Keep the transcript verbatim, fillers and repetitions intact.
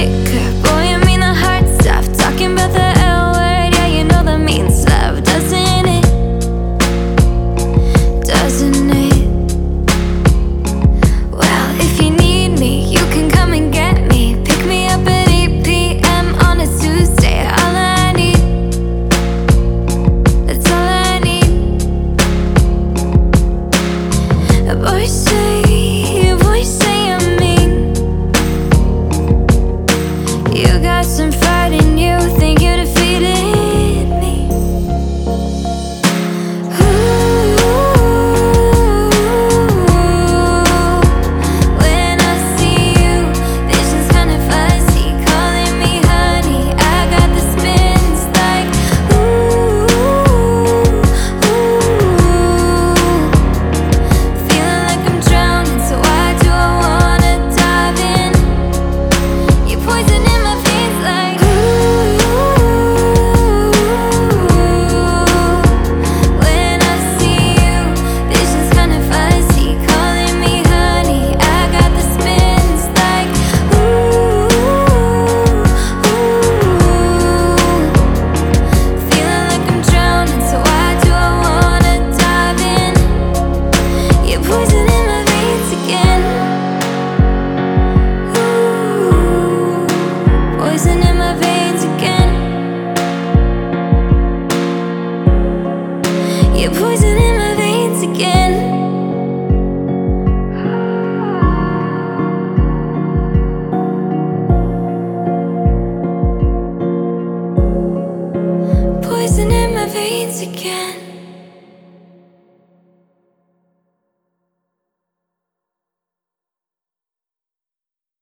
liquor. Boy, you mean the hard stuff. Talking about the L word, yeah, you know that means love, doesn't it? Doesn't it? Well, if you need me, you can come and get me. Pick me up at eight p m on a Tuesday. All I need, that's all I need. A boy say, a boy say I'm mean. You got some fight in you, think you defeated me. Ooh, when I see you, vision's kinda fuzzy, calling me honey. I got the spins like ooh, ooh. Feeling like I'm drowning, so why do I wanna dive in? You're poison in my veins like ooh. When I see you, vision's kinda fuzzy, calling me honey. I got the spins like ooh, ooh. Feeling like I'm drowning, so why do I wanna dive in? You're poison in my veins again. Ooh, poison in my veins again. You're poison in my veins again. Poison in my veins again.